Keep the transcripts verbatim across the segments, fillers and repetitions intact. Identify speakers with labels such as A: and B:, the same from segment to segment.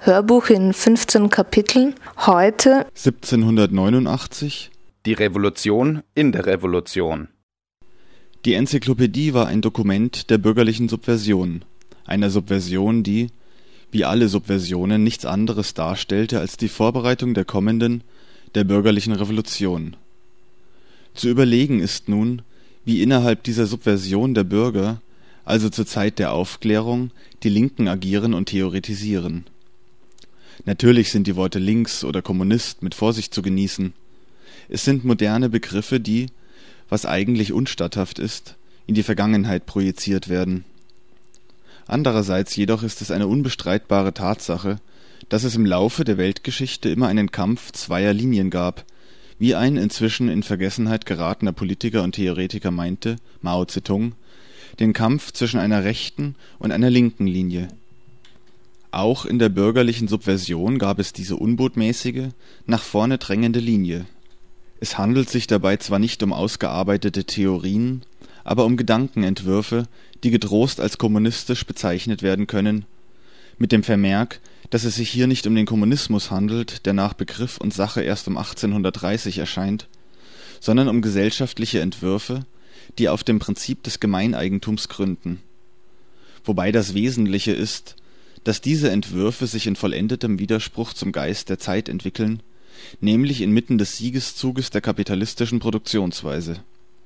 A: Hörbuch in fünfzehn Kapiteln. Heute
B: siebzehnhundertneunundachtzig.
C: Die Revolution in der Revolution.
B: Die Enzyklopädie war ein Dokument der bürgerlichen Subversion, einer Subversion, die, wie alle Subversionen, nichts anderes darstellte als die Vorbereitung der kommenden, der bürgerlichen Revolution. Zu überlegen ist nun, wie innerhalb dieser Subversion der Bürger, also zur Zeit der Aufklärung, die Linken agieren und theoretisieren. Natürlich sind die Worte links oder Kommunist mit Vorsicht zu genießen. Es sind moderne Begriffe, die, was eigentlich unstatthaft ist, in die Vergangenheit projiziert werden. Andererseits jedoch ist es eine unbestreitbare Tatsache, dass es im Laufe der Weltgeschichte immer einen Kampf zweier Linien gab, wie ein inzwischen in Vergessenheit geratener Politiker und Theoretiker meinte, Mao Zedong, den Kampf zwischen einer rechten und einer linken Linie. Auch in der bürgerlichen Subversion gab es diese unbotmäßige, nach vorne drängende Linie. Es handelt sich dabei zwar nicht um ausgearbeitete Theorien, aber um Gedankenentwürfe, die getrost als kommunistisch bezeichnet werden können, mit dem Vermerk, dass es sich hier nicht um den Kommunismus handelt, der nach Begriff und Sache erst um achtzehnhundertdreißig erscheint, sondern um gesellschaftliche Entwürfe, die auf dem Prinzip des Gemeineigentums gründen. Wobei das Wesentliche ist, dass diese Entwürfe sich in vollendetem Widerspruch zum Geist der Zeit entwickeln, nämlich inmitten des Siegeszuges der kapitalistischen Produktionsweise.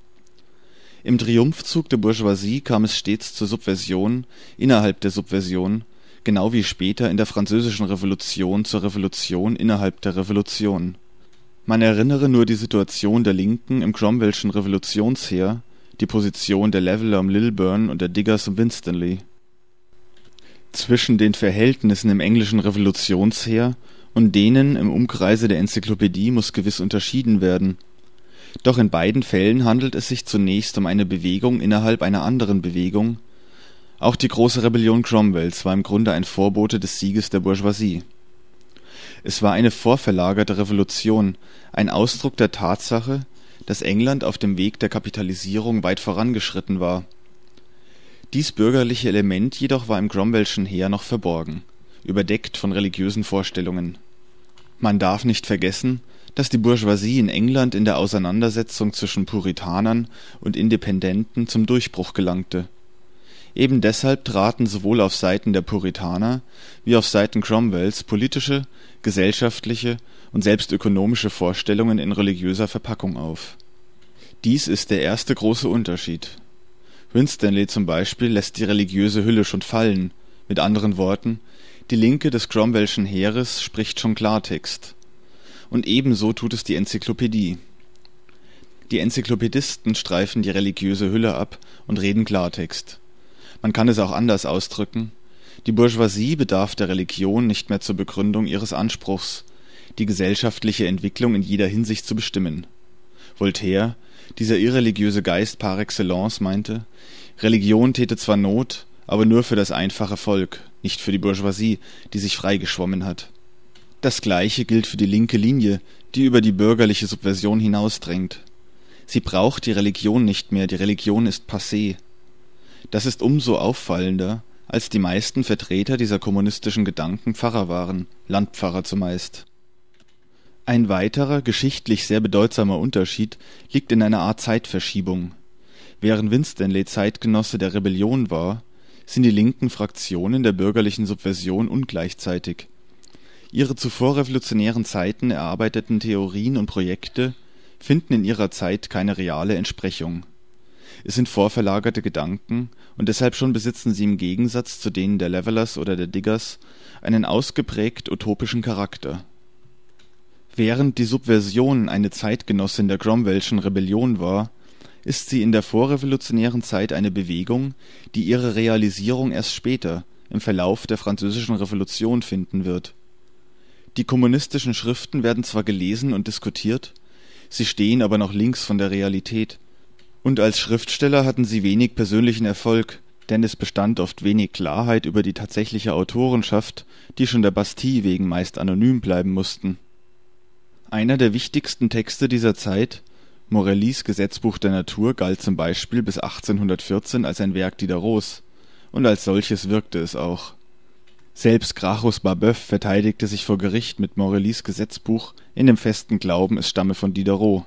B: Im Triumphzug der Bourgeoisie kam es stets zur Subversion innerhalb der Subversion, genau wie später in der Französischen Revolution zur Revolution innerhalb der Revolution. Man erinnere nur die Situation der Linken im Cromwellschen Revolutionsheer, die Position der Leveller um Lilburne und der Diggers um Winstanley. Zwischen den Verhältnissen im englischen Revolutionsheer und denen im Umkreise der Enzyklopädie muss gewiss unterschieden werden. Doch in beiden Fällen handelt es sich zunächst um eine Bewegung innerhalb einer anderen Bewegung. Auch die große Rebellion Cromwells war im Grunde ein Vorbote des Sieges der Bourgeoisie. Es war eine vorverlagerte Revolution, ein Ausdruck der Tatsache, dass England auf dem Weg der Kapitalisierung weit vorangeschritten war. Dies bürgerliche Element jedoch war im Cromwellschen Heer noch verborgen, überdeckt von religiösen Vorstellungen. Man darf nicht vergessen, dass die Bourgeoisie in England in der Auseinandersetzung zwischen Puritanern und Independenten zum Durchbruch gelangte. Eben deshalb traten sowohl auf Seiten der Puritaner wie auf Seiten Cromwells politische, gesellschaftliche und selbst ökonomische Vorstellungen in religiöser Verpackung auf. Dies ist der erste große Unterschied. Winstanley zum Beispiel lässt die religiöse Hülle schon fallen, mit anderen Worten, die Linke des Cromwellschen Heeres spricht schon Klartext. Und ebenso tut es die Enzyklopädie. Die Enzyklopädisten streifen die religiöse Hülle ab und reden Klartext. Man kann es auch anders ausdrücken. Die Bourgeoisie bedarf der Religion nicht mehr zur Begründung ihres Anspruchs, die gesellschaftliche Entwicklung in jeder Hinsicht zu bestimmen. Voltaire, dieser irreligiöse Geist par excellence, meinte, Religion täte zwar Not, aber nur für das einfache Volk, nicht für die Bourgeoisie, die sich freigeschwommen hat. Das Gleiche gilt für die linke Linie, die über die bürgerliche Subversion hinausdrängt. Sie braucht die Religion nicht mehr, die Religion ist passé. Das ist umso auffallender, als die meisten Vertreter dieser kommunistischen Gedanken Pfarrer waren, Landpfarrer zumeist. Ein weiterer, geschichtlich sehr bedeutsamer Unterschied liegt in einer Art Zeitverschiebung. Während Winstanley Zeitgenosse der Rebellion war, sind die linken Fraktionen der bürgerlichen Subversion ungleichzeitig. Ihre zuvor revolutionären Zeiten erarbeiteten Theorien und Projekte finden in ihrer Zeit keine reale Entsprechung. Es sind vorverlagerte Gedanken, und deshalb schon besitzen sie im Gegensatz zu denen der Levellers oder der Diggers einen ausgeprägt utopischen Charakter. Während die Subversion eine Zeitgenossin der Cromwellschen Rebellion war, ist sie in der vorrevolutionären Zeit eine Bewegung, die ihre Realisierung erst später, im Verlauf der Französischen Revolution finden wird. Die kommunistischen Schriften werden zwar gelesen und diskutiert, sie stehen aber noch links von der Realität, und als Schriftsteller hatten sie wenig persönlichen Erfolg, denn es bestand oft wenig Klarheit über die tatsächliche Autorenschaft, die schon der Bastille wegen meist anonym bleiben mussten. Einer der wichtigsten Texte dieser Zeit, Morellis Gesetzbuch der Natur, galt zum Beispiel bis achtzehnhundertvierzehn als ein Werk Diderots, und als solches wirkte es auch. Selbst Gracchus Babeuf verteidigte sich vor Gericht mit Morellis Gesetzbuch in dem festen Glauben, es stamme von Diderot.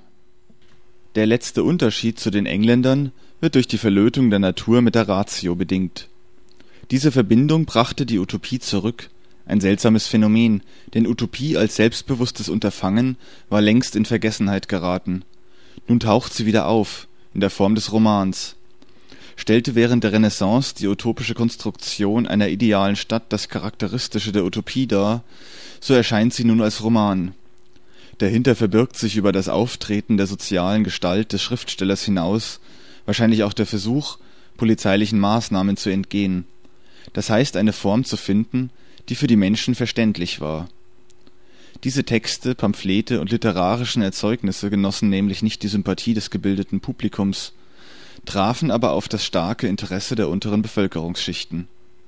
B: Der letzte Unterschied zu den Engländern wird durch die Verlötung der Natur mit der Ratio bedingt. Diese Verbindung brachte die Utopie zurück, ein seltsames Phänomen, denn Utopie als selbstbewusstes Unterfangen war längst in Vergessenheit geraten. Nun taucht sie wieder auf, in der Form des Romans. Stellte während der Renaissance die utopische Konstruktion einer idealen Stadt das Charakteristische der Utopie dar, so erscheint sie nun als Roman. Dahinter verbirgt sich über das Auftreten der sozialen Gestalt des Schriftstellers hinaus wahrscheinlich auch der Versuch, polizeilichen Maßnahmen zu entgehen. Das heißt, eine Form zu finden, die für die Menschen verständlich war. Diese Texte, Pamphlete und literarischen Erzeugnisse genossen nämlich nicht die Sympathie des gebildeten Publikums, trafen aber auf das starke Interesse der unteren Bevölkerungsschichten.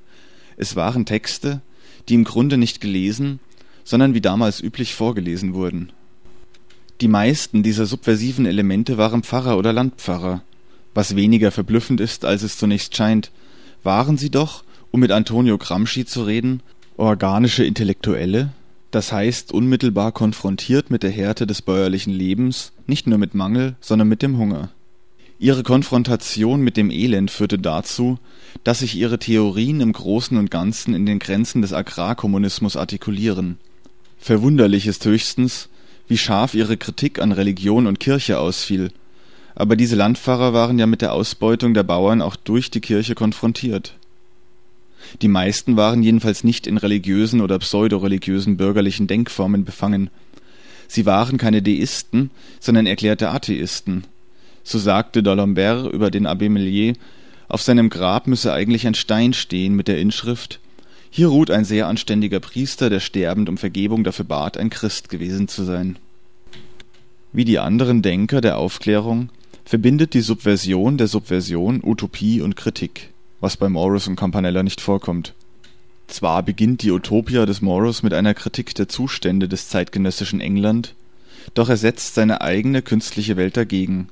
B: Es waren Texte, die im Grunde nicht gelesen, sondern wie damals üblich vorgelesen wurden. Die meisten dieser subversiven Elemente waren Pfarrer oder Landpfarrer. Was weniger verblüffend ist, als es zunächst scheint, waren sie doch, um mit Antonio Gramsci zu reden, organische Intellektuelle, das heißt unmittelbar konfrontiert mit der Härte des bäuerlichen Lebens, nicht nur mit Mangel, sondern mit dem Hunger. Ihre Konfrontation mit dem Elend führte dazu, dass sich ihre Theorien im Großen und Ganzen in den Grenzen des Agrarkommunismus artikulieren. Verwunderlich ist höchstens, wie scharf ihre Kritik an Religion und Kirche ausfiel, aber diese Landpfarrer waren ja mit der Ausbeutung der Bauern auch durch die Kirche konfrontiert. Die meisten waren jedenfalls nicht in religiösen oder pseudoreligiösen bürgerlichen Denkformen befangen. Sie waren keine Deisten, sondern erklärte Atheisten. So sagte d'Alembert über den Abbé Mellier, auf seinem Grab müsse eigentlich ein Stein stehen mit der Inschrift: Hier ruht ein sehr anständiger Priester, der sterbend um Vergebung dafür bat, ein Christ gewesen zu sein. Wie die anderen Denker der Aufklärung verbindet die Subversion der Subversion Utopie und Kritik, was bei Morus und Campanella nicht vorkommt. Zwar beginnt die Utopia des Morus mit einer Kritik der Zustände des zeitgenössischen England, doch er setzt seine eigene künstliche Welt dagegen.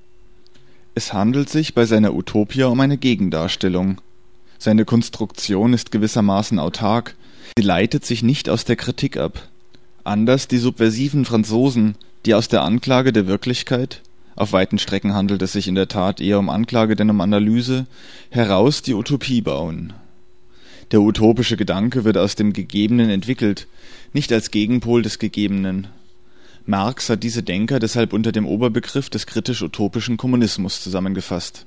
B: Es handelt sich bei seiner Utopia um eine Gegendarstellung. Seine Konstruktion ist gewissermaßen autark, sie leitet sich nicht aus der Kritik ab. Anders die subversiven Franzosen, die aus der Anklage der Wirklichkeit, auf weiten Strecken handelt es sich in der Tat eher um Anklage denn um Analyse, heraus die Utopie bauen. Der utopische Gedanke wird aus dem Gegebenen entwickelt, nicht als Gegenpol des Gegebenen. Marx hat diese Denker deshalb unter dem Oberbegriff des kritisch-utopischen Kommunismus zusammengefasst.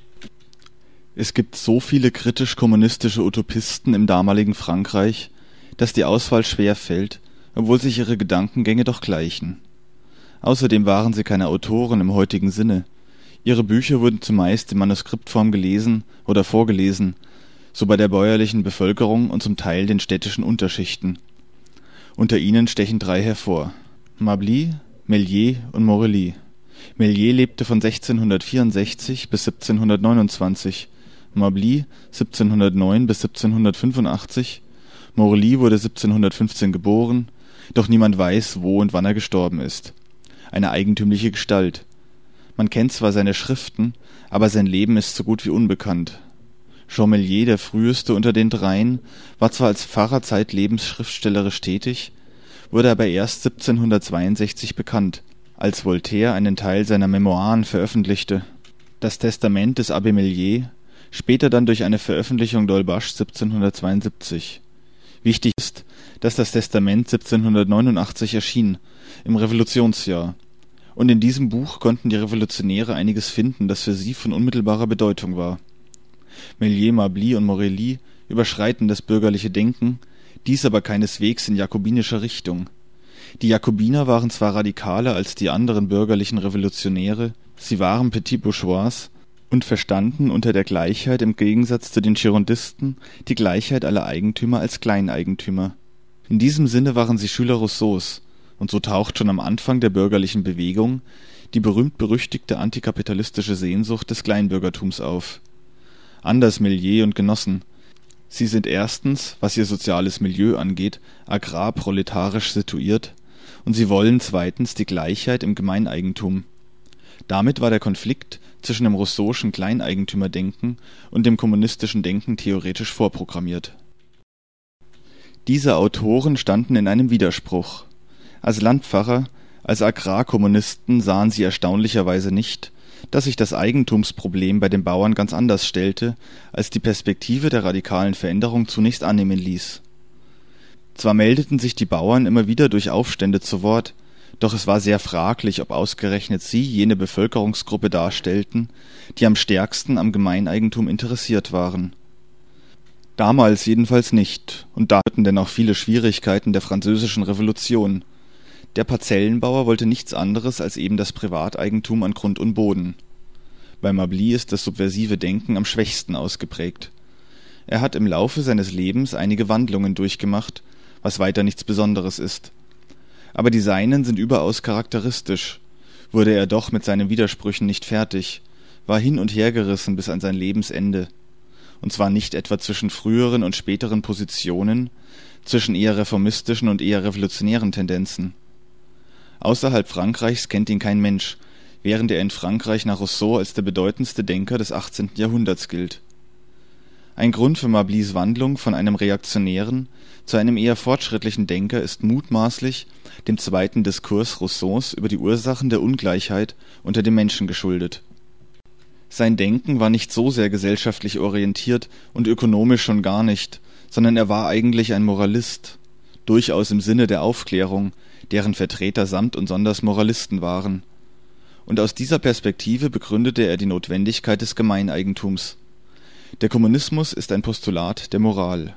B: Es gibt so viele kritisch-kommunistische Utopisten im damaligen Frankreich, dass die Auswahl schwer fällt, obwohl sich ihre Gedankengänge doch gleichen. Außerdem waren sie keine Autoren im heutigen Sinne. Ihre Bücher wurden zumeist in Manuskriptform gelesen oder vorgelesen, so bei der bäuerlichen Bevölkerung und zum Teil den städtischen Unterschichten. Unter ihnen stechen drei hervor: Mably, Mellier und Morelly. Mellier lebte von sechzehnhundertvierundsechzig bis siebzehnhundertneunundzwanzig, Mably siebzehnhundertneun bis siebzehnhundertfünfundachtzig, Morelly wurde siebzehnhundertfünfzehn geboren, doch niemand weiß, wo und wann er gestorben ist. Eine eigentümliche Gestalt. Man kennt zwar seine Schriften, aber sein Leben ist so gut wie unbekannt. Jean Mellier, der früheste unter den dreien, war zwar als Pfarrer zeitlebens schriftstellerisch tätig, wurde aber erst siebzehnhundertzweiundsechzig bekannt, als Voltaire einen Teil seiner Memoiren veröffentlichte. Das Testament des Abbé Mellier, später dann durch eine Veröffentlichung d'Holbach siebzehnhundertzweiundsiebzig. Wichtig ist, dass das Testament siebzehnhundertneunundachtzig erschien, im Revolutionsjahr. Und in diesem Buch konnten die Revolutionäre einiges finden, das für sie von unmittelbarer Bedeutung war. Mellier, Mably und Morelly überschreiten das bürgerliche Denken, dies aber keineswegs in jakobinischer Richtung. Die Jakobiner waren zwar radikaler als die anderen bürgerlichen Revolutionäre, sie waren petit bourgeois und verstanden unter der Gleichheit im Gegensatz zu den Girondisten die Gleichheit aller Eigentümer als Kleineigentümer. In diesem Sinne waren sie Schüler Rousseaus, und so taucht schon am Anfang der bürgerlichen Bewegung die berühmt-berüchtigte antikapitalistische Sehnsucht des Kleinbürgertums auf. Anders Mellier und Genossen. Sie sind erstens, was ihr soziales Milieu angeht, agrarproletarisch situiert, und sie wollen zweitens die Gleichheit im Gemeineigentum. Damit war der Konflikt zwischen dem rousseau'schen Kleineigentümerdenken und dem kommunistischen Denken theoretisch vorprogrammiert. Diese Autoren standen in einem Widerspruch. Als Landpfarrer, als Agrarkommunisten sahen sie erstaunlicherweise nicht, dass sich das Eigentumsproblem bei den Bauern ganz anders stellte, als die Perspektive der radikalen Veränderung zunächst annehmen ließ. Zwar meldeten sich die Bauern immer wieder durch Aufstände zu Wort, doch es war sehr fraglich, ob ausgerechnet sie jene Bevölkerungsgruppe darstellten, die am stärksten am Gemeineigentum interessiert waren. Damals jedenfalls nicht, und da hatten denn auch viele Schwierigkeiten der Französischen Revolution. Der Parzellenbauer wollte nichts anderes als eben das Privateigentum an Grund und Boden. Bei Mably ist das subversive Denken am schwächsten ausgeprägt. Er hat im Laufe seines Lebens einige Wandlungen durchgemacht, was weiter nichts Besonderes ist. Aber die seinen sind überaus charakteristisch. Wurde er doch mit seinen Widersprüchen nicht fertig, war hin und her gerissen bis an sein Lebensende. Und zwar nicht etwa zwischen früheren und späteren Positionen, zwischen eher reformistischen und eher revolutionären Tendenzen. Außerhalb Frankreichs kennt ihn kein Mensch, während er in Frankreich nach Rousseau als der bedeutendste Denker des achtzehnten Jahrhunderts gilt. Ein Grund für Mablys Wandlung von einem reaktionären zu einem eher fortschrittlichen Denker ist mutmaßlich dem zweiten Diskurs Rousseaus über die Ursachen der Ungleichheit unter den Menschen geschuldet. Sein Denken war nicht so sehr gesellschaftlich orientiert und ökonomisch schon gar nicht, sondern er war eigentlich ein Moralist, durchaus im Sinne der Aufklärung, deren Vertreter samt und sonders Moralisten waren. Und aus dieser Perspektive begründete er die Notwendigkeit des Gemeineigentums. Der Kommunismus ist ein Postulat der Moral.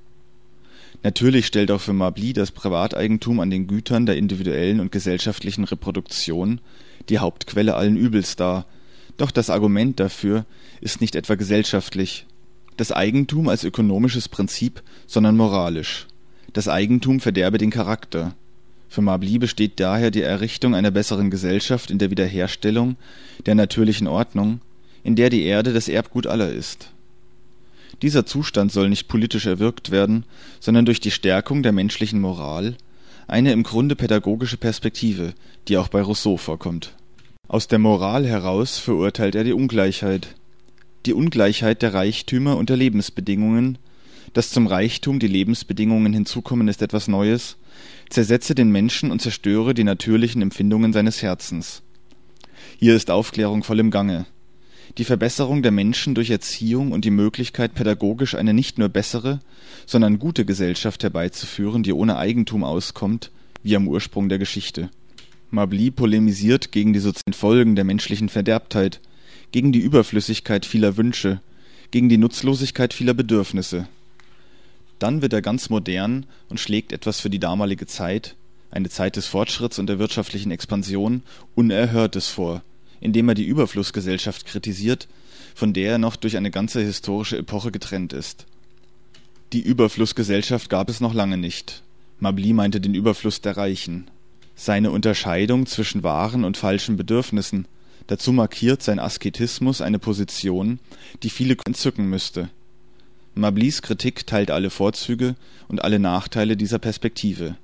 B: Natürlich stellt auch für Mably das Privateigentum an den Gütern der individuellen und gesellschaftlichen Reproduktion die Hauptquelle allen Übels dar, doch das Argument dafür ist nicht etwa gesellschaftlich. Das Eigentum als ökonomisches Prinzip, sondern moralisch. Das Eigentum verderbe den Charakter. Für Mably besteht daher die Errichtung einer besseren Gesellschaft in der Wiederherstellung der natürlichen Ordnung, in der die Erde das Erbgut aller ist. Dieser Zustand soll nicht politisch erwirkt werden, sondern durch die Stärkung der menschlichen Moral, eine im Grunde pädagogische Perspektive, die auch bei Rousseau vorkommt. Aus der Moral heraus verurteilt er die Ungleichheit. Die Ungleichheit der Reichtümer und der Lebensbedingungen, dass zum Reichtum die Lebensbedingungen hinzukommen, ist etwas Neues, zersetze den Menschen und zerstöre die natürlichen Empfindungen seines Herzens. Hier ist Aufklärung voll im Gange. Die Verbesserung der Menschen durch Erziehung und die Möglichkeit, pädagogisch eine nicht nur bessere, sondern gute Gesellschaft herbeizuführen, die ohne Eigentum auskommt, wie am Ursprung der Geschichte. Mably polemisiert gegen die sozialen Folgen der menschlichen Verderbtheit, gegen die Überflüssigkeit vieler Wünsche, gegen die Nutzlosigkeit vieler Bedürfnisse. Dann wird er ganz modern und schlägt etwas für die damalige Zeit, eine Zeit des Fortschritts und der wirtschaftlichen Expansion, Unerhörtes vor, indem er die Überflussgesellschaft kritisiert, von der er noch durch eine ganze historische Epoche getrennt ist. Die Überflussgesellschaft gab es noch lange nicht. Mably meinte den Überfluss der Reichen. Seine Unterscheidung zwischen wahren und falschen Bedürfnissen, dazu markiert sein Asketismus eine Position, die viele entzücken müsste. Mablys Kritik teilt alle Vorzüge und alle Nachteile dieser Perspektive.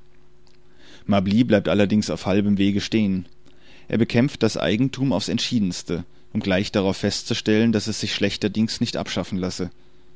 B: Mably bleibt allerdings auf halbem Wege stehen. Er bekämpft das Eigentum aufs Entschiedenste, um gleich darauf festzustellen, dass es sich schlechterdings nicht abschaffen lasse.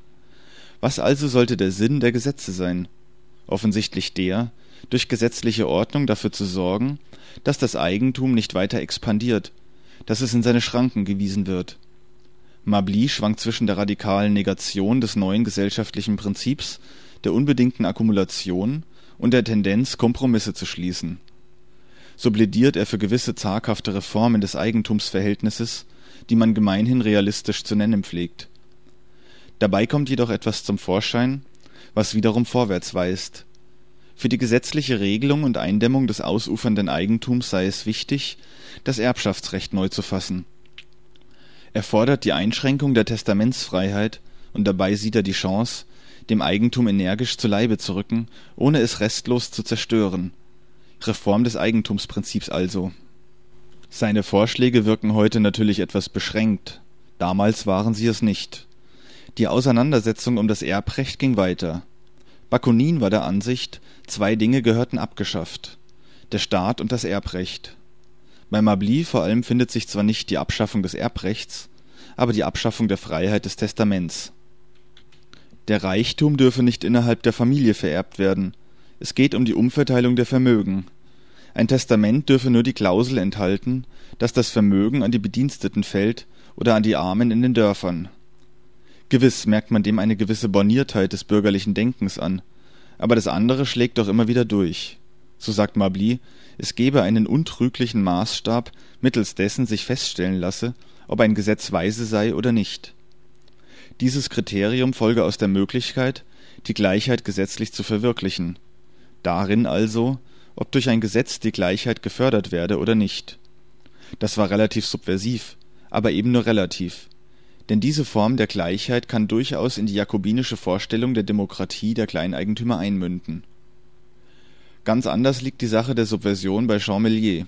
B: Was also sollte der Sinn der Gesetze sein? Offensichtlich der, durch gesetzliche Ordnung dafür zu sorgen, dass das Eigentum nicht weiter expandiert, dass es in seine Schranken gewiesen wird. Mably schwankt zwischen der radikalen Negation des neuen gesellschaftlichen Prinzips, der unbedingten Akkumulation und der Tendenz, Kompromisse zu schließen. So plädiert er für gewisse zaghafte Reformen des Eigentumsverhältnisses, die man gemeinhin realistisch zu nennen pflegt. Dabei kommt jedoch etwas zum Vorschein, was wiederum vorwärts weist. Für die gesetzliche Regelung und Eindämmung des ausufernden Eigentums sei es wichtig, das Erbschaftsrecht neu zu fassen. Er fordert die Einschränkung der Testamentsfreiheit und dabei sieht er die Chance, dem Eigentum energisch zu Leibe zu rücken, ohne es restlos zu zerstören. Reform des Eigentumsprinzips also. Seine Vorschläge wirken heute natürlich etwas beschränkt. Damals waren sie es nicht. Die Auseinandersetzung um das Erbrecht ging weiter. Bakunin war der Ansicht, zwei Dinge gehörten abgeschafft: der Staat und das Erbrecht. Bei Mably vor allem findet sich zwar nicht die Abschaffung des Erbrechts, aber die Abschaffung der Freiheit des Testaments. Der Reichtum dürfe nicht innerhalb der Familie vererbt werden. Es geht um die Umverteilung der Vermögen. Ein Testament dürfe nur die Klausel enthalten, dass das Vermögen an die Bediensteten fällt oder an die Armen in den Dörfern. Gewiss merkt man dem eine gewisse Borniertheit des bürgerlichen Denkens an, aber das andere schlägt doch immer wieder durch. So sagt Mably, es gebe einen untrüglichen Maßstab, mittels dessen sich feststellen lasse, ob ein Gesetz weise sei oder nicht. Dieses Kriterium folge aus der Möglichkeit, die Gleichheit gesetzlich zu verwirklichen. Darin also, ob durch ein Gesetz die Gleichheit gefördert werde oder nicht. Das war relativ subversiv, aber eben nur relativ. Denn diese Form der Gleichheit kann durchaus in die jakobinische Vorstellung der Demokratie der Kleineigentümer einmünden. Ganz anders liegt die Sache der Subversion bei Jean Mellier.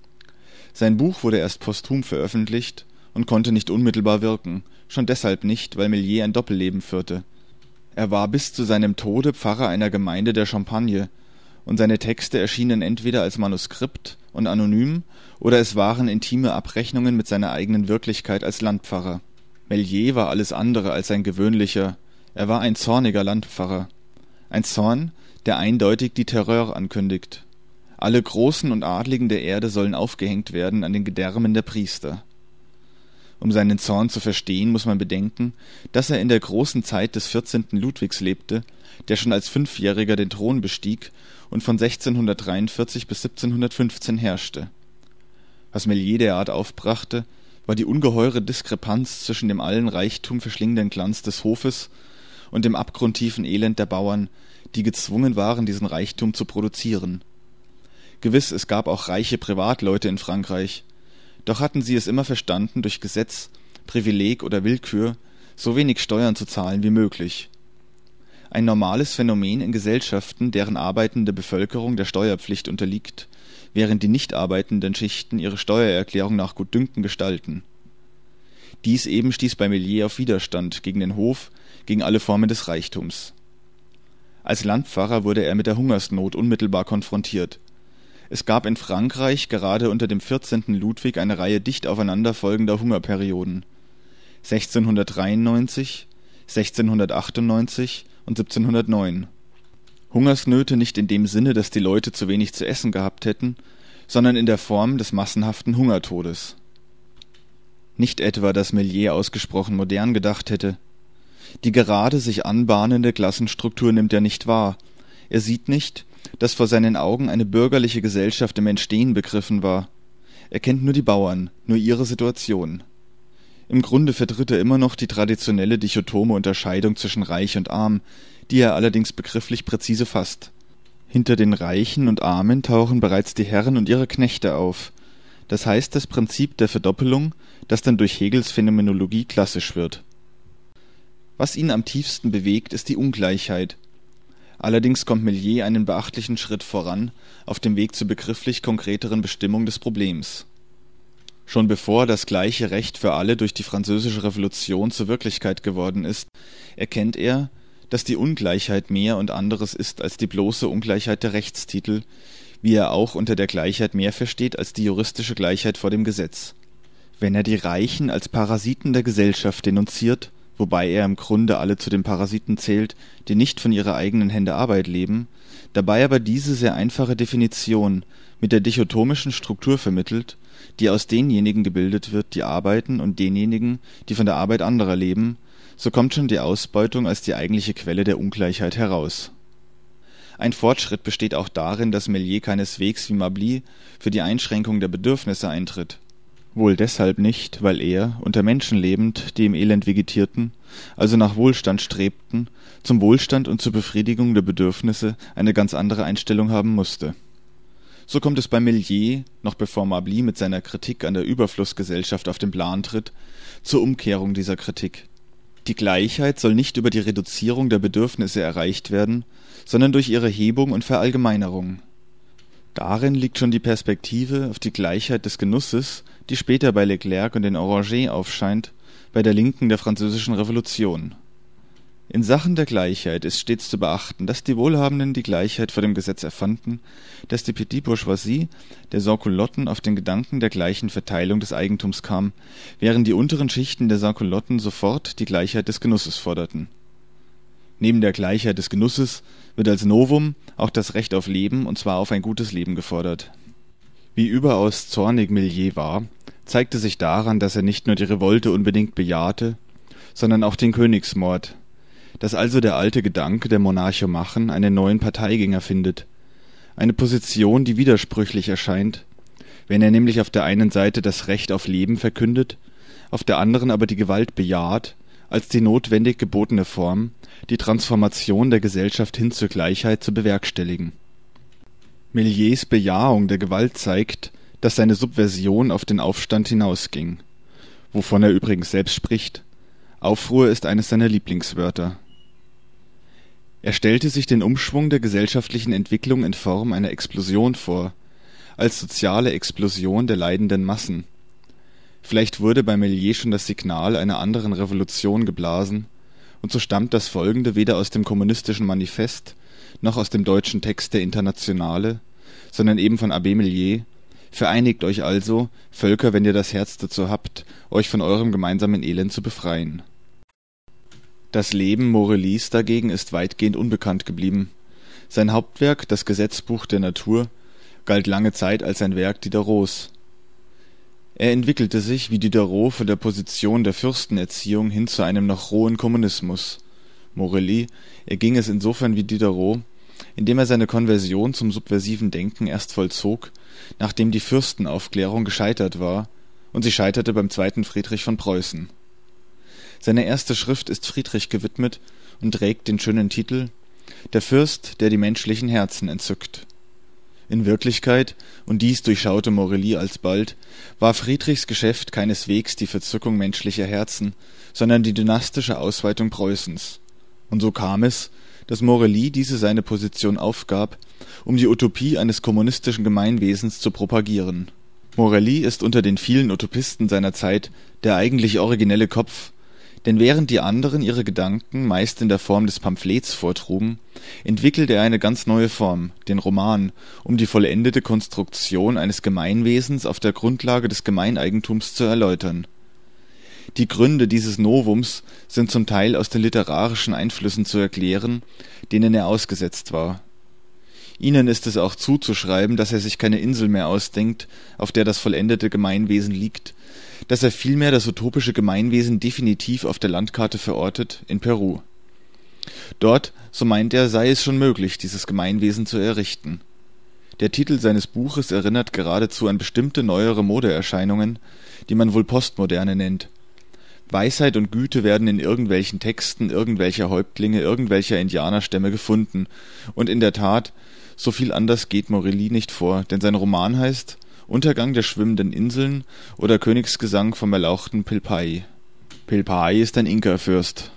B: Sein Buch wurde erst posthum veröffentlicht und konnte nicht unmittelbar wirken, schon deshalb nicht, weil Mellier ein Doppelleben führte. Er war bis zu seinem Tode Pfarrer einer Gemeinde der Champagne, und seine Texte erschienen entweder als Manuskript und anonym, oder es waren intime Abrechnungen mit seiner eigenen Wirklichkeit als Landpfarrer. Mellier war alles andere als ein gewöhnlicher, er war ein zorniger Landpfarrer. Ein Zorn, der eindeutig die Terreur ankündigt. Alle Großen und Adligen der Erde sollen aufgehängt werden an den Gedärmen der Priester. Um seinen Zorn zu verstehen, muss man bedenken, dass er in der großen Zeit des vierzehnten Ludwigs lebte, der schon als Fünfjähriger den Thron bestieg und von sechzehnhundertdreiundvierzig bis siebzehnhundertfünfzehn herrschte. Was Mellier derart aufbrachte, war die ungeheure Diskrepanz zwischen dem allen Reichtum verschlingenden Glanz des Hofes und dem abgrundtiefen Elend der Bauern, die gezwungen waren, diesen Reichtum zu produzieren. Gewiss, es gab auch reiche Privatleute in Frankreich, doch hatten sie es immer verstanden, durch Gesetz, Privileg oder Willkür so wenig Steuern zu zahlen wie möglich. Ein normales Phänomen in Gesellschaften, deren arbeitende Bevölkerung der Steuerpflicht unterliegt, während die nicht arbeitenden Schichten ihre Steuererklärung nach Gutdünken gestalten. Dies eben stieß bei Mellier auf Widerstand gegen den Hof, gegen alle Formen des Reichtums. Als Landpfarrer wurde er mit der Hungersnot unmittelbar konfrontiert. Es gab in Frankreich gerade unter dem vierzehnten Ludwig eine Reihe dicht aufeinanderfolgender Hungerperioden. sechzehnhundertdreiundneunzig, sechzehnhundertachtundneunzig und siebzehnhundertneun. Hungersnöte nicht in dem Sinne, dass die Leute zu wenig zu essen gehabt hätten, sondern in der Form des massenhaften Hungertodes. Nicht etwa, dass Mellier ausgesprochen modern gedacht hätte. Die gerade sich anbahnende Klassenstruktur nimmt er nicht wahr. Er sieht nicht, dass vor seinen Augen eine bürgerliche Gesellschaft im Entstehen begriffen war. Er kennt nur die Bauern, nur ihre Situation. Im Grunde vertritt er immer noch die traditionelle dichotome Unterscheidung zwischen Reich und Arm, die er allerdings begrifflich präzise fasst. Hinter den Reichen und Armen tauchen bereits die Herren und ihre Knechte auf. Das heißt das Prinzip der Verdoppelung, das dann durch Hegels Phänomenologie klassisch wird. Was ihn am tiefsten bewegt, ist die Ungleichheit. Allerdings kommt Mellier einen beachtlichen Schritt voran auf dem Weg zur begrifflich konkreteren Bestimmung des Problems. Schon bevor das gleiche Recht für alle durch die Französische Revolution zur Wirklichkeit geworden ist, erkennt er, dass die Ungleichheit mehr und anderes ist als die bloße Ungleichheit der Rechtstitel, wie er auch unter der Gleichheit mehr versteht als die juristische Gleichheit vor dem Gesetz. Wenn er die Reichen als Parasiten der Gesellschaft denunziert, wobei er im Grunde alle zu den Parasiten zählt, die nicht von ihrer eigenen Hände Arbeit leben, dabei aber diese sehr einfache Definition mit der dichotomischen Struktur vermittelt, die aus denjenigen gebildet wird, die arbeiten, und denjenigen, die von der Arbeit anderer leben, so kommt schon die Ausbeutung als die eigentliche Quelle der Ungleichheit heraus. Ein Fortschritt besteht auch darin, dass Mellier keineswegs wie Mably für die Einschränkung der Bedürfnisse eintritt. Wohl deshalb nicht, weil er, unter Menschen lebend, die im Elend vegetierten, also nach Wohlstand strebten, zum Wohlstand und zur Befriedigung der Bedürfnisse eine ganz andere Einstellung haben musste. So kommt es bei Mellier, noch bevor Mably mit seiner Kritik an der Überflussgesellschaft auf den Plan tritt, zur Umkehrung dieser Kritik. Die Gleichheit soll nicht über die Reduzierung der Bedürfnisse erreicht werden, sondern durch ihre Hebung und Verallgemeinerung. Darin liegt schon die Perspektive auf die Gleichheit des Genusses, die später bei Leclerc und den Orangers aufscheint, bei der Linken der Französischen Revolution. In Sachen der Gleichheit ist stets zu beachten, dass die Wohlhabenden die Gleichheit vor dem Gesetz erfanden, dass die Petite Bourgeoisie der Sansculotten auf den Gedanken der gleichen Verteilung des Eigentums kam, während die unteren Schichten der Sansculotten sofort die Gleichheit des Genusses forderten. Neben der Gleichheit des Genusses wird als Novum auch das Recht auf Leben, und zwar auf ein gutes Leben, gefordert. Wie überaus zornig Millier war, zeigte sich daran, dass er nicht nur die Revolte unbedingt bejahte, sondern auch den Königsmord, dass also der alte Gedanke der Monarchomachen einen neuen Parteigänger findet, eine Position, die widersprüchlich erscheint, wenn er nämlich auf der einen Seite das Recht auf Leben verkündet, auf der anderen aber die Gewalt bejaht, als die notwendig gebotene Form, die Transformation der Gesellschaft hin zur Gleichheit zu bewerkstelligen. Milliers Bejahung der Gewalt zeigt, dass seine Subversion auf den Aufstand hinausging, wovon er übrigens selbst spricht. Aufruhr ist eines seiner Lieblingswörter. Er stellte sich den Umschwung der gesellschaftlichen Entwicklung in Form einer Explosion vor, als soziale Explosion der leidenden Massen. Vielleicht wurde bei Millier schon das Signal einer anderen Revolution geblasen, und so stammt das Folgende weder aus dem kommunistischen Manifest noch aus dem deutschen Text der Internationale, sondern eben von Abbé Millier: Vereinigt euch also, Völker, wenn ihr das Herz dazu habt, euch von eurem gemeinsamen Elend zu befreien. Das Leben Morellis dagegen ist weitgehend unbekannt geblieben. Sein Hauptwerk, das Gesetzbuch der Natur, galt lange Zeit als ein Werk Diderots. Er entwickelte sich wie Diderot von der Position der Fürstenerziehung hin zu einem noch rohen Kommunismus. Morelly erging es insofern wie Diderot, indem er seine Konversion zum subversiven Denken erst vollzog, nachdem die Fürstenaufklärung gescheitert war, und sie scheiterte beim zweiten Friedrich von Preußen. Seine erste Schrift ist Friedrich gewidmet und trägt den schönen Titel »Der Fürst, der die menschlichen Herzen entzückt«. In Wirklichkeit, und dies durchschaute Morelly alsbald, war Friedrichs Geschäft keineswegs die Verzückung menschlicher Herzen, sondern die dynastische Ausweitung Preußens. Und so kam es, dass Morelly diese seine Position aufgab, um die Utopie eines kommunistischen Gemeinwesens zu propagieren. Morelly ist unter den vielen Utopisten seiner Zeit der eigentlich originelle Kopf, denn während die anderen ihre Gedanken meist in der Form des Pamphlets vortrugen, entwickelte er eine ganz neue Form, den Roman, um die vollendete Konstruktion eines Gemeinwesens auf der Grundlage des Gemeineigentums zu erläutern. Die Gründe dieses Novums sind zum Teil aus den literarischen Einflüssen zu erklären, denen er ausgesetzt war. Ihnen ist es auch zuzuschreiben, dass er sich keine Insel mehr ausdenkt, auf der das vollendete Gemeinwesen liegt, dass er vielmehr das utopische Gemeinwesen definitiv auf der Landkarte verortet, in Peru. Dort, so meint er, sei es schon möglich, dieses Gemeinwesen zu errichten. Der Titel seines Buches erinnert geradezu an bestimmte neuere Modeerscheinungen, die man wohl Postmoderne nennt. Weisheit und Güte werden in irgendwelchen Texten irgendwelcher Häuptlinge irgendwelcher Indianerstämme gefunden, und in der Tat, so viel anders geht Morelly nicht vor, denn sein Roman heißt Untergang der schwimmenden Inseln oder Königsgesang vom erlauchten Pilpay. Pilpay ist ein Inka-Fürst.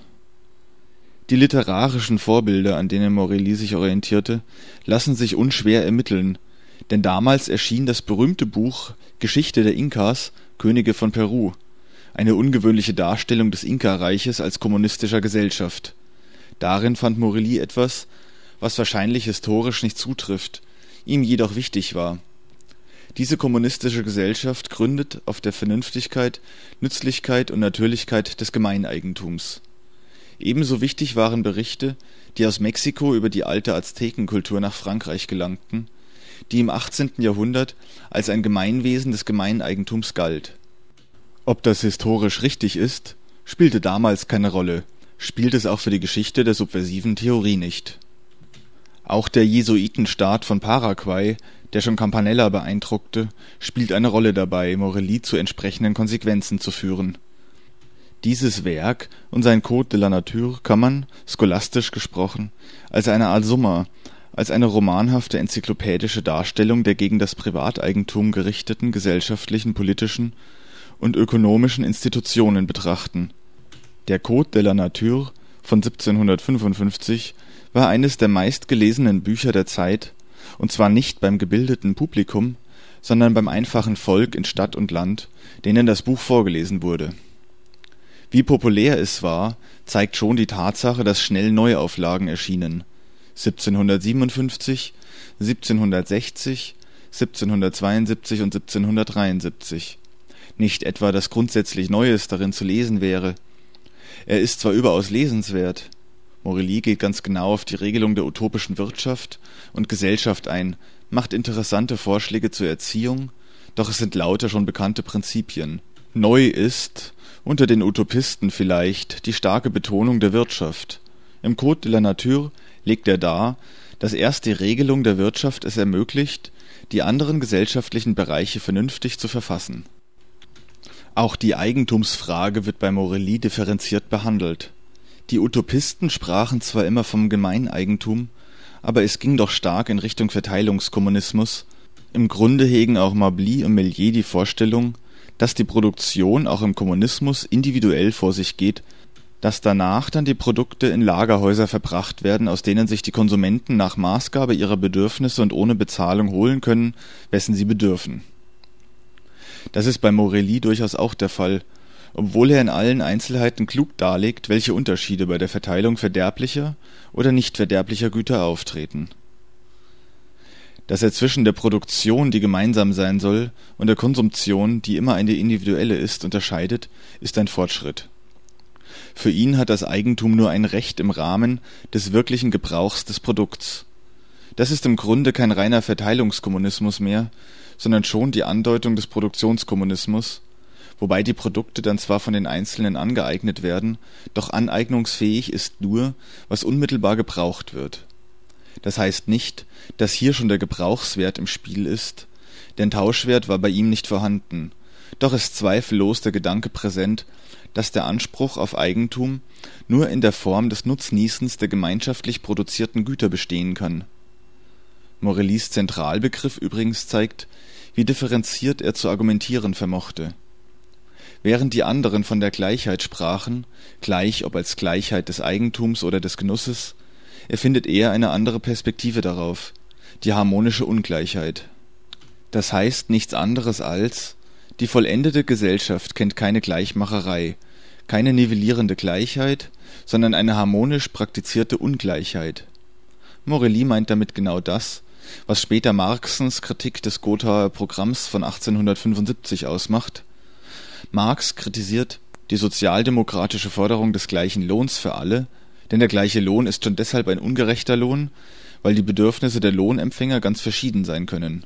B: Die literarischen Vorbilder, an denen Morelly sich orientierte, lassen sich unschwer ermitteln, denn damals erschien das berühmte Buch Geschichte der Inkas, Könige von Peru, eine ungewöhnliche Darstellung des Inka-Reiches als kommunistischer Gesellschaft. Darin fand Morelly etwas, was wahrscheinlich historisch nicht zutrifft, ihm jedoch wichtig war. Diese kommunistische Gesellschaft gründet auf der Vernünftigkeit, Nützlichkeit und Natürlichkeit des Gemeineigentums. Ebenso wichtig waren Berichte, die aus Mexiko über die alte Aztekenkultur nach Frankreich gelangten, die im achtzehnten Jahrhundert als ein Gemeinwesen des Gemeineigentums galt. Ob das historisch richtig ist, spielte damals keine Rolle, spielt es auch für die Geschichte der subversiven Theorie nicht. Auch der Jesuitenstaat von Paraguay, der schon Campanella beeindruckte, spielt eine Rolle dabei, Morelly zu entsprechenden Konsequenzen zu führen. Dieses Werk und sein Code de la Nature kann man, scholastisch gesprochen, als eine Art Summa, als eine romanhafte enzyklopädische Darstellung der gegen das Privateigentum gerichteten gesellschaftlichen, politischen und ökonomischen Institutionen betrachten. Der Code de la Nature von siebzehnhundertfünfundfünfzig war eines der meistgelesenen Bücher der Zeit, und zwar nicht beim gebildeten Publikum, sondern beim einfachen Volk in Stadt und Land, denen das Buch vorgelesen wurde. Wie populär es war, zeigt schon die Tatsache, dass schnell Neuauflagen erschienen. siebzehnhundertsiebenundfünfzig, siebzehnhundertsechzig, siebzehnhundertzweiundsiebzig und siebzehnhundertdreiundsiebzig. Nicht etwa, dass grundsätzlich Neues darin zu lesen wäre. Er ist zwar überaus lesenswert, Morelli geht ganz genau auf die Regelung der utopischen Wirtschaft und Gesellschaft ein, macht interessante Vorschläge zur Erziehung, doch es sind lauter schon bekannte Prinzipien. Neu ist, unter den Utopisten vielleicht, die starke Betonung der Wirtschaft. Im Code de la Nature legt er dar, dass erst die Regelung der Wirtschaft es ermöglicht, die anderen gesellschaftlichen Bereiche vernünftig zu verfassen. Auch die Eigentumsfrage wird bei Morelli differenziert behandelt. Die Utopisten sprachen zwar immer vom Gemeineigentum, aber es ging doch stark in Richtung Verteilungskommunismus. Im Grunde hegen auch Mably und Méliès die Vorstellung, dass die Produktion auch im Kommunismus individuell vor sich geht, dass danach dann die Produkte in Lagerhäuser verbracht werden, aus denen sich die Konsumenten nach Maßgabe ihrer Bedürfnisse und ohne Bezahlung holen können, wessen sie bedürfen. Das ist bei Morelli durchaus auch der Fall, obwohl er in allen Einzelheiten klug darlegt, welche Unterschiede bei der Verteilung verderblicher oder nicht verderblicher Güter auftreten. Dass er zwischen der Produktion, die gemeinsam sein soll, und der Konsumption, die immer eine individuelle ist, unterscheidet, ist ein Fortschritt. Für ihn hat das Eigentum nur ein Recht im Rahmen des wirklichen Gebrauchs des Produkts. Das ist im Grunde kein reiner Verteilungskommunismus mehr, sondern schon die Andeutung des Produktionskommunismus, wobei die Produkte dann zwar von den Einzelnen angeeignet werden, doch aneignungsfähig ist nur, was unmittelbar gebraucht wird. Das heißt nicht, dass hier schon der Gebrauchswert im Spiel ist, denn Tauschwert war bei ihm nicht vorhanden, doch ist zweifellos der Gedanke präsent, dass der Anspruch auf Eigentum nur in der Form des Nutznießens der gemeinschaftlich produzierten Güter bestehen kann. Morellis Zentralbegriff übrigens zeigt, wie differenziert er zu argumentieren vermochte. Während die anderen von der Gleichheit sprachen, gleich ob als Gleichheit des Eigentums oder des Genusses, erfindet er eine andere Perspektive darauf, die harmonische Ungleichheit. Das heißt nichts anderes als, die vollendete Gesellschaft kennt keine Gleichmacherei, keine nivellierende Gleichheit, sondern eine harmonisch praktizierte Ungleichheit. Morelli meint damit genau das, was später Marxens Kritik des Gothauer Programms von achtzehnhundertfünfundsiebzig ausmacht. Marx kritisiert die sozialdemokratische Forderung des gleichen Lohns für alle, denn der gleiche Lohn ist schon deshalb ein ungerechter Lohn, weil die Bedürfnisse der Lohnempfänger ganz verschieden sein können.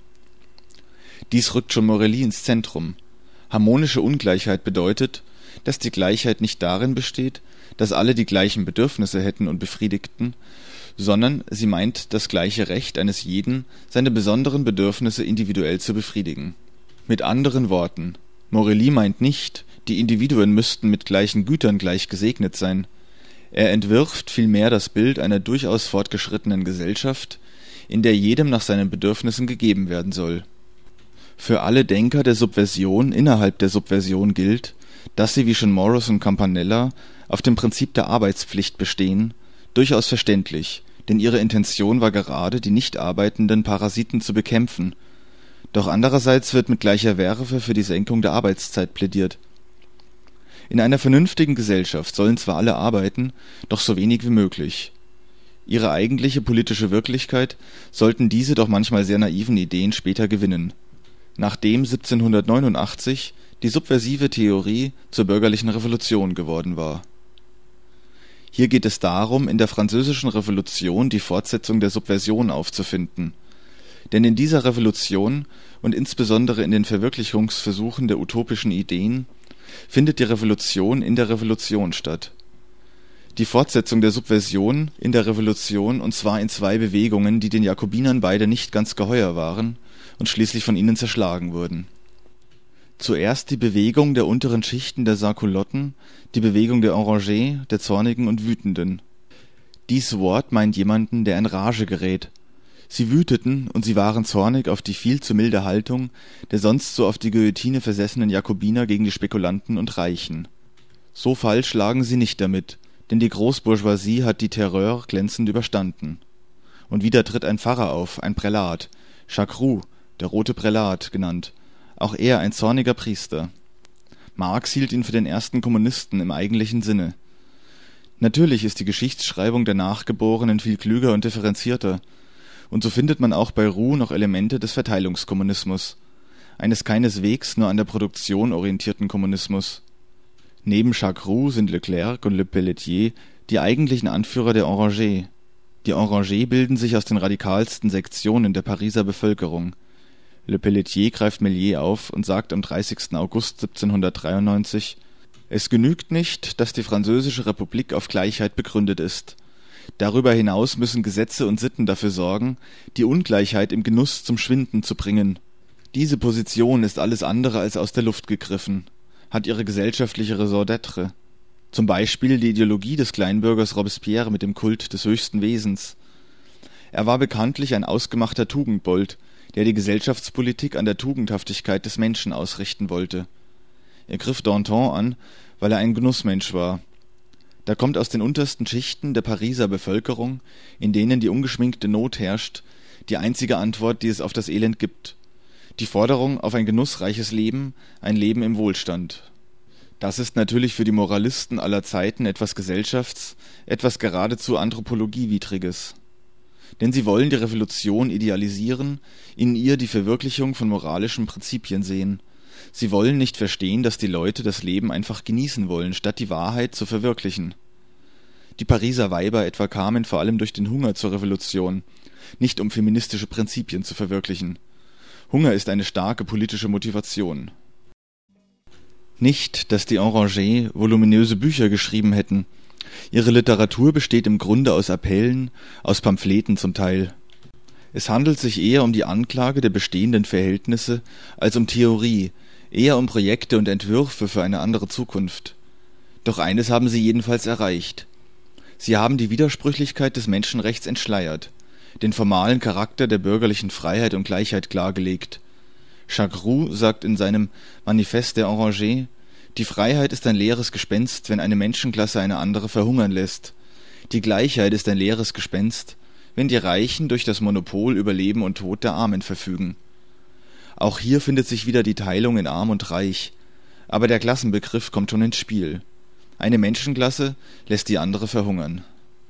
B: Dies rückt schon Morelli ins Zentrum. Harmonische Ungleichheit bedeutet, dass die Gleichheit nicht darin besteht, dass alle die gleichen Bedürfnisse hätten und befriedigten, sondern sie meint das gleiche Recht eines jeden, seine besonderen Bedürfnisse individuell zu befriedigen. Mit anderen Worten, Morelli meint nicht, die Individuen müssten mit gleichen Gütern gleich gesegnet sein. Er entwirft vielmehr das Bild einer durchaus fortgeschrittenen Gesellschaft, in der jedem nach seinen Bedürfnissen gegeben werden soll. Für alle Denker der Subversion innerhalb der Subversion gilt, dass sie wie schon Morris und Campanella auf dem Prinzip der Arbeitspflicht bestehen, durchaus verständlich, denn ihre Intention war gerade, die nicht arbeitenden Parasiten zu bekämpfen. Doch andererseits wird mit gleicher Werfe für die Senkung der Arbeitszeit plädiert. In einer vernünftigen Gesellschaft sollen zwar alle arbeiten, doch so wenig wie möglich. Ihre eigentliche politische Wirklichkeit sollten diese doch manchmal sehr naiven Ideen später gewinnen. Nachdem siebzehnhundertneunundachtzig die subversive Theorie zur bürgerlichen Revolution geworden war. Hier geht es darum, in der Französischen Revolution die Fortsetzung der Subversion aufzufinden. Denn in dieser Revolution und insbesondere in den Verwirklichungsversuchen der utopischen Ideen findet die Revolution in der Revolution statt. Die Fortsetzung der Subversion in der Revolution, und zwar in zwei Bewegungen, die den Jakobinern beide nicht ganz geheuer waren und schließlich von ihnen zerschlagen wurden. Zuerst die Bewegung der unteren Schichten der Sansculotten, die Bewegung der Enragés, der Zornigen und Wütenden. Dies Wort meint jemanden, der in Rage gerät. Sie wüteten und sie waren zornig auf die viel zu milde Haltung der sonst so auf die Guillotine versessenen Jakobiner gegen die Spekulanten und Reichen. So falsch lagen sie nicht damit, denn die Großbourgeoisie hat die Terreur glänzend überstanden. Und wieder tritt ein Pfarrer auf, ein Prälat, Jacques Roux, der rote Prälat genannt, auch er ein zorniger Priester. Marx hielt ihn für den ersten Kommunisten im eigentlichen Sinne. Natürlich ist die Geschichtsschreibung der Nachgeborenen viel klüger und differenzierter, und so findet man auch bei Roux noch Elemente des Verteilungskommunismus, eines keineswegs nur an der Produktion orientierten Kommunismus. Neben Jacques Roux sind Leclerc und Le Pelletier die eigentlichen Anführer der Orangers. Die Orangers bilden sich aus den radikalsten Sektionen der Pariser Bevölkerung. Le Pelletier greift Méliès auf und sagt am dreißigsten August siebzehnhundertdreiundneunzig: Es genügt nicht, dass die Französische Republik auf Gleichheit begründet ist. Darüber hinaus müssen Gesetze und Sitten dafür sorgen, die Ungleichheit im Genuss zum Schwinden zu bringen. Diese Position ist alles andere als aus der Luft gegriffen, hat ihre gesellschaftliche Raison d'être. Zum Beispiel die Ideologie des Kleinbürgers Robespierre mit dem Kult des höchsten Wesens. Er war bekanntlich ein ausgemachter Tugendbold, der die Gesellschaftspolitik an der Tugendhaftigkeit des Menschen ausrichten wollte. Er griff Danton an, weil er ein Genussmensch war. Da kommt aus den untersten Schichten der Pariser Bevölkerung, in denen die ungeschminkte Not herrscht, die einzige Antwort, die es auf das Elend gibt: die Forderung auf ein genussreiches Leben, ein Leben im Wohlstand. Das ist natürlich für die Moralisten aller Zeiten etwas Gesellschafts-, etwas geradezu Anthropologiewidriges. Denn sie wollen die Revolution idealisieren, in ihr die Verwirklichung von moralischen Prinzipien sehen. Sie wollen nicht verstehen, dass die Leute das Leben einfach genießen wollen, statt die Wahrheit zu verwirklichen. Die Pariser Weiber etwa kamen vor allem durch den Hunger zur Revolution, nicht um feministische Prinzipien zu verwirklichen. Hunger ist eine starke politische Motivation. Nicht, dass die Orangers voluminöse Bücher geschrieben hätten. Ihre Literatur besteht im Grunde aus Appellen, aus Pamphleten zum Teil. Es handelt sich eher um die Anklage der bestehenden Verhältnisse als um Theorie, eher um Projekte und Entwürfe für eine andere Zukunft. Doch eines haben sie jedenfalls erreicht: Sie haben die Widersprüchlichkeit des Menschenrechts entschleiert, den formalen Charakter der bürgerlichen Freiheit und Gleichheit klargelegt. Jacques Roux sagt in seinem Manifeste der Orangers: Die Freiheit ist ein leeres Gespenst, wenn eine Menschenklasse eine andere verhungern lässt. Die Gleichheit ist ein leeres Gespenst, wenn die Reichen durch das Monopol über Leben und Tod der Armen verfügen. Auch hier findet sich wieder die Teilung in Arm und Reich, aber der Klassenbegriff kommt schon ins Spiel. Eine Menschenklasse lässt die andere verhungern.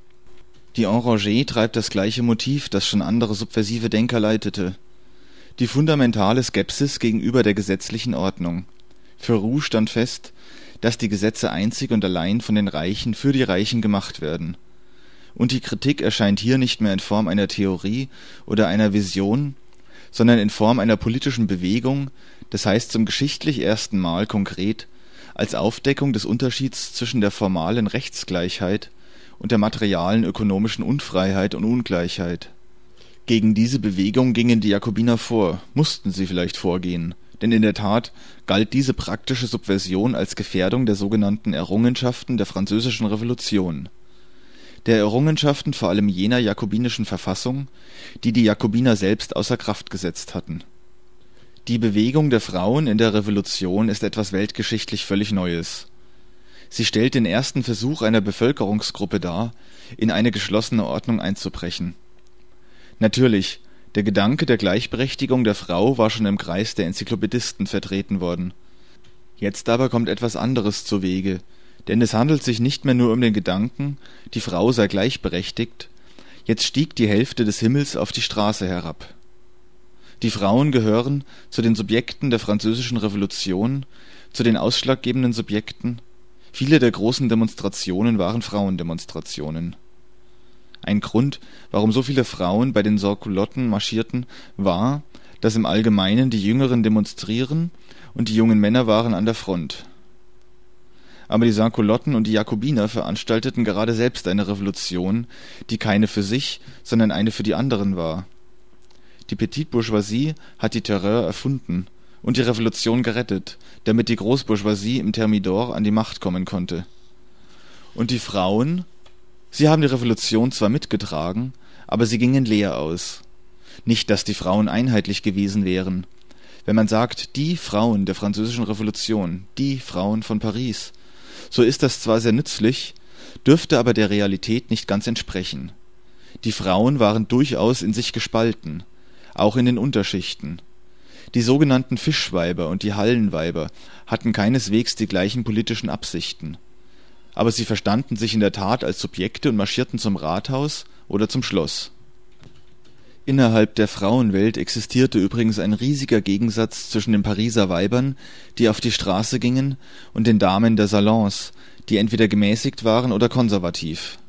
B: Die Orangers treibt das gleiche Motiv, das schon andere subversive Denker leitete: die fundamentale Skepsis gegenüber der gesetzlichen Ordnung. Für Roux stand fest, dass die Gesetze einzig und allein von den Reichen für die Reichen gemacht werden. Und die Kritik erscheint hier nicht mehr in Form einer Theorie oder einer Vision, sondern in Form einer politischen Bewegung, das heißt zum geschichtlich ersten Mal konkret, als Aufdeckung des Unterschieds zwischen der formalen Rechtsgleichheit und der materialen ökonomischen Unfreiheit und Ungleichheit. Gegen diese Bewegung gingen die Jakobiner vor, mussten sie vielleicht vorgehen, denn in der Tat galt diese praktische Subversion als Gefährdung der sogenannten Errungenschaften der Französischen Revolution. Der Errungenschaften vor allem jener jakobinischen Verfassung, die die Jakobiner selbst außer Kraft gesetzt hatten. Die Bewegung der Frauen in der Revolution ist etwas weltgeschichtlich völlig Neues. Sie stellt den ersten Versuch einer Bevölkerungsgruppe dar, in eine geschlossene Ordnung einzubrechen. Natürlich, der Gedanke der Gleichberechtigung der Frau war schon im Kreis der Enzyklopädisten vertreten worden. Jetzt aber kommt etwas anderes zuwege, denn es handelt sich nicht mehr nur um den Gedanken, die Frau sei gleichberechtigt, jetzt stieg die Hälfte des Himmels auf die Straße herab. Die Frauen gehören zu den Subjekten der Französischen Revolution, zu den ausschlaggebenden Subjekten. Viele der großen Demonstrationen waren Frauendemonstrationen. Ein Grund, warum so viele Frauen bei den Sans-Culotten marschierten, war, dass im Allgemeinen die Jüngeren demonstrieren und die jungen Männer waren an der Front. Aber die Sans-Culotten und die Jakobiner veranstalteten gerade selbst eine Revolution, die keine für sich, sondern eine für die anderen war. Die Petite Bourgeoisie hat die Terreur erfunden und die Revolution gerettet, damit die Großbourgeoisie im Thermidor an die Macht kommen konnte. Und die Frauen? Sie haben die Revolution zwar mitgetragen, aber sie gingen leer aus. Nicht, dass die Frauen einheitlich gewesen wären. Wenn man sagt, die Frauen der Französischen Revolution, die Frauen von Paris, so ist das zwar sehr nützlich, dürfte aber der Realität nicht ganz entsprechen. Die Frauen waren durchaus in sich gespalten, auch in den Unterschichten. Die sogenannten Fischweiber und die Hallenweiber hatten keineswegs die gleichen politischen Absichten. Aber sie verstanden sich in der Tat als Subjekte und marschierten zum Rathaus oder zum Schloss. Innerhalb der Frauenwelt existierte übrigens ein riesiger Gegensatz zwischen den Pariser Weibern, die auf die Straße gingen, und den Damen der Salons, die entweder gemäßigt waren oder konservativ.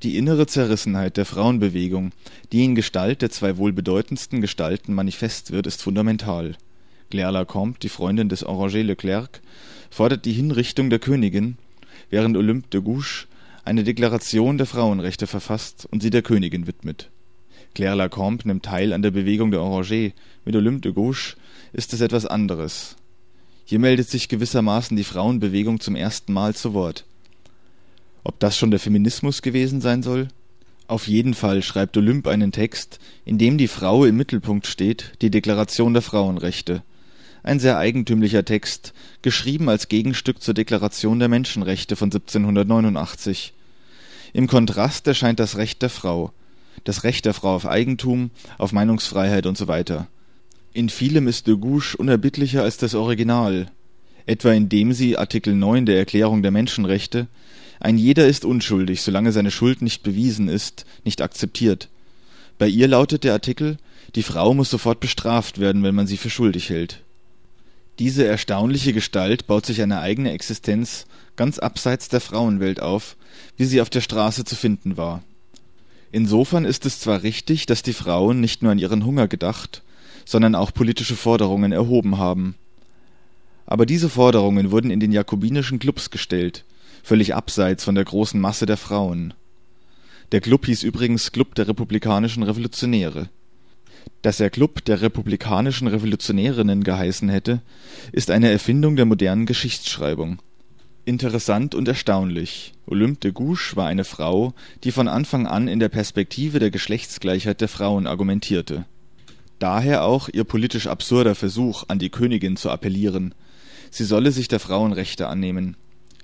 B: Die innere Zerrissenheit der Frauenbewegung, die in Gestalt der zwei wohl bedeutendsten Gestalten manifest wird, ist fundamental. Claire Lacombe, die Freundin des Enragé Leclerc, fordert die Hinrichtung der Königin, während Olympe de Gouges eine Deklaration der Frauenrechte verfasst und sie der Königin widmet. Claire Lacombe nimmt teil an der Bewegung der Enragé, mit Olympe de Gouges ist es etwas anderes. Hier meldet sich gewissermaßen die Frauenbewegung zum ersten Mal zu Wort. Ob das schon der Feminismus gewesen sein soll? Auf jeden Fall schreibt Olympe einen Text, in dem die Frau im Mittelpunkt steht, die Deklaration der Frauenrechte. Ein sehr eigentümlicher Text, geschrieben als Gegenstück zur Deklaration der Menschenrechte von siebzehnhundertneunundachtzig. Im Kontrast erscheint das Recht der Frau, das Recht der Frau auf Eigentum, auf Meinungsfreiheit und so weiter. In vielem ist de Gouges unerbittlicher als das Original, etwa indem sie Artikel neun der Erklärung der Menschenrechte, ein jeder ist unschuldig, solange seine Schuld nicht bewiesen ist, nicht akzeptiert. Bei ihr lautet der Artikel, die Frau muss sofort bestraft werden, wenn man sie für schuldig hält. Diese erstaunliche Gestalt baut sich eine eigene Existenz ganz abseits der Frauenwelt auf, wie sie auf der Straße zu finden war. Insofern ist es zwar richtig, dass die Frauen nicht nur an ihren Hunger gedacht, sondern auch politische Forderungen erhoben haben. Aber diese Forderungen wurden in den jakobinischen Clubs gestellt, völlig abseits von der großen Masse der Frauen. Der Club hieß übrigens Club der republikanischen Revolutionäre. Dass er Club der republikanischen Revolutionärinnen geheißen hätte, ist eine Erfindung der modernen Geschichtsschreibung. Interessant und erstaunlich: Olympe de Gouges war eine Frau, die von Anfang an in der Perspektive der Geschlechtsgleichheit der Frauen argumentierte. Daher auch ihr politisch absurder Versuch, an die Königin zu appellieren, sie solle sich der Frauenrechte annehmen.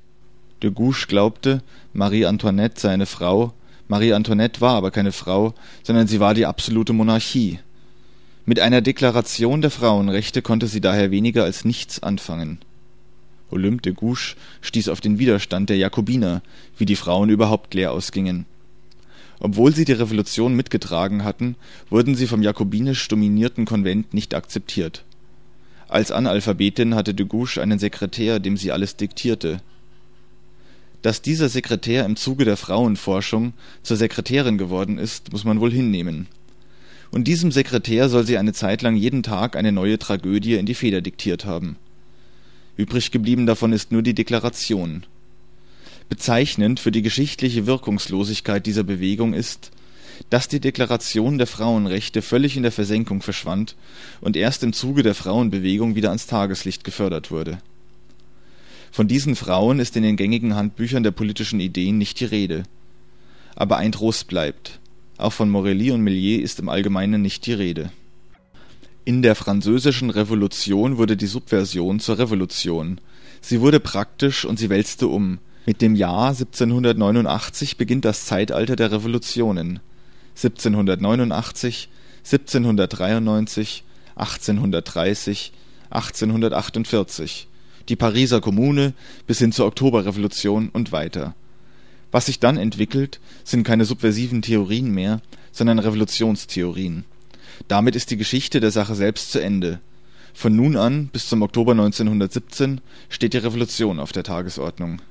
B: De Gouges glaubte, Marie Antoinette sei eine Frau, Marie Antoinette war aber keine Frau, sondern sie war die absolute Monarchie. Mit einer Deklaration der Frauenrechte konnte sie daher weniger als nichts anfangen. Olympe de Gouges stieß auf den Widerstand der Jakobiner, wie die Frauen überhaupt leer ausgingen. Obwohl sie die Revolution mitgetragen hatten, wurden sie vom jakobinisch dominierten Konvent nicht akzeptiert. Als Analphabetin hatte de Gouges einen Sekretär, dem sie alles diktierte. Dass dieser Sekretär im Zuge der Frauenforschung zur Sekretärin geworden ist, muss man wohl hinnehmen. Und diesem Sekretär soll sie eine Zeit lang jeden Tag eine neue Tragödie in die Feder diktiert haben. Übrig geblieben davon ist nur die Deklaration. Bezeichnend für die geschichtliche Wirkungslosigkeit dieser Bewegung ist, dass die Deklaration der Frauenrechte völlig in der Versenkung verschwand und erst im Zuge der Frauenbewegung wieder ans Tageslicht gefördert wurde. Von diesen Frauen ist in den gängigen Handbüchern der politischen Ideen nicht die Rede. Aber ein Trost bleibt: Auch von Morelly und Millier ist im Allgemeinen nicht die Rede. In der Französischen Revolution wurde die Subversion zur Revolution. Sie wurde praktisch und sie wälzte um. Mit dem Jahr siebzehnhundertneunundachtzig beginnt das Zeitalter der Revolutionen. siebzehnhundertneunundachtzig, siebzehnhundertdreiundneunzig, achtzehnhundertdreißig, achtzehnhundertachtundvierzig, die Pariser Kommune bis hin zur Oktoberrevolution und weiter. Was sich dann entwickelt, sind keine subversiven Theorien mehr, sondern Revolutionstheorien. Damit ist die Geschichte der Sache selbst zu Ende. Von nun an bis zum Oktober neunzehnhundertsiebzehn steht die Revolution auf der Tagesordnung.